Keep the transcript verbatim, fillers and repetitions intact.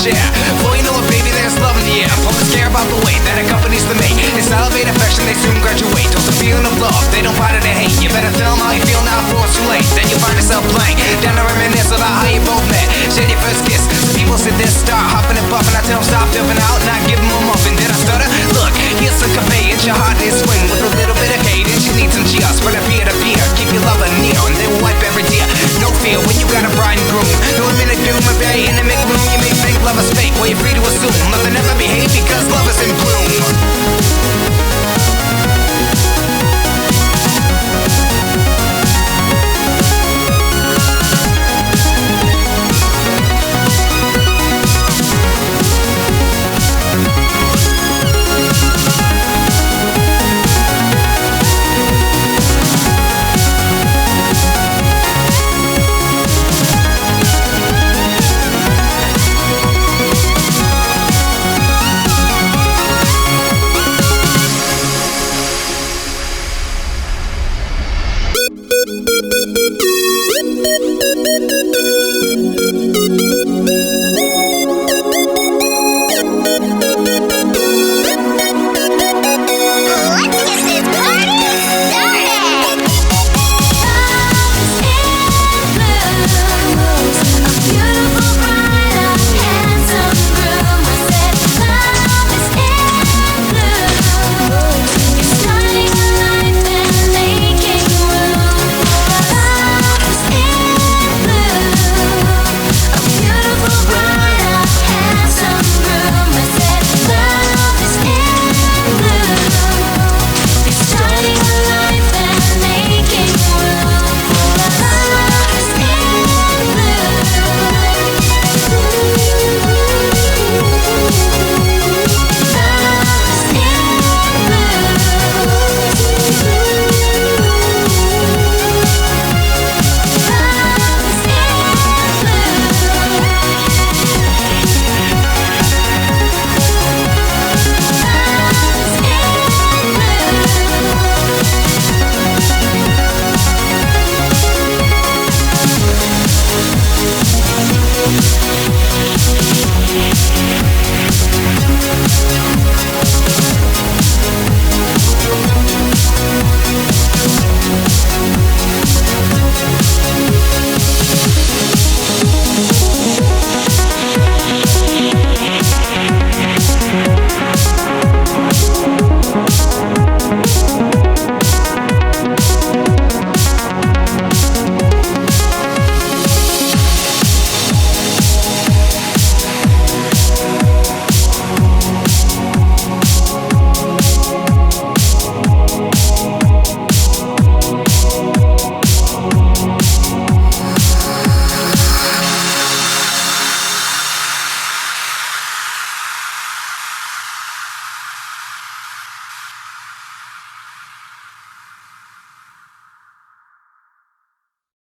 share. Boy, you know what, baby, there's love in the air. Opponents care about the way that accompanies the mate. It's elevate affection, they soon graduate. Towards the feeling of love, they don't fight it, they hate. You better tell them how you feel now before it's too late. Then you find yourself playing down to reminisce about how you both met. Share your first kiss. Some people sit there, start hopping and buffing. I tell them stop dipping out and I give them a muffin. Did I stutter? Look, here's some cafe. It's your heart, they swing with a little bit of cadence. You need some cheers, spread a peer to peer. Keep your lover near and they will wipe every tear. No fear when you got a bride and groom. No minute doom, a very intimate room. You may think love is fake, well you're free to assume. Nothing ever behave because love is in bloom. Thank you.